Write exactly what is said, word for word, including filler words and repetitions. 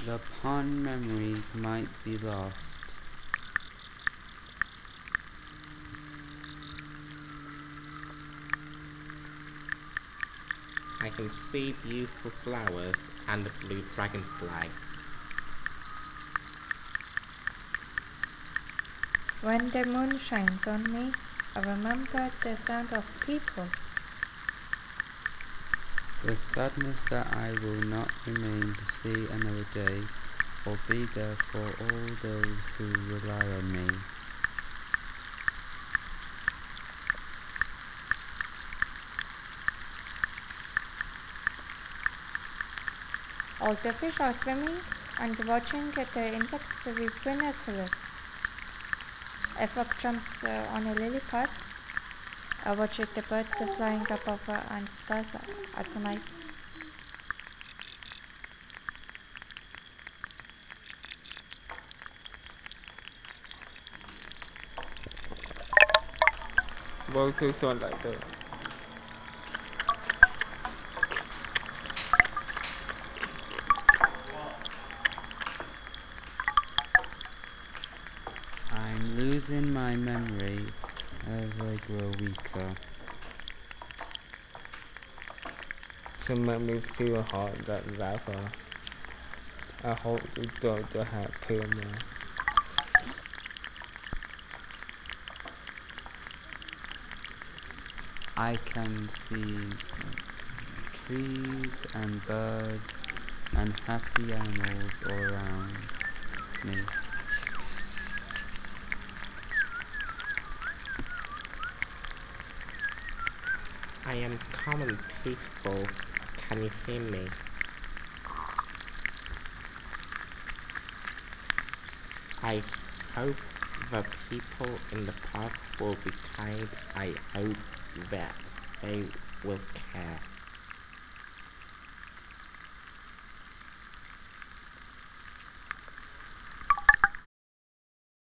The pond memory might be lost. I can see beautiful flowers and a blue dragonfly. When the moon shines on me, I remember the sound of people. The sadness that I will not remain to see another day, or be there for all those who rely on me. All the fish are swimming and watching the insects with binoculars. A frog jumps uh, on a lily pad. I watch the birds flying above uh, and stars at night. World to sound like that. I'm losing my memory as I grow weaker. Some make me feel hard that lava. I hope you don't have pyramid. I can see trees and birds and happy animals all around me. I am calm and peaceful. Can you hear me? I hope the people in the park will be kind. I hope that they will care.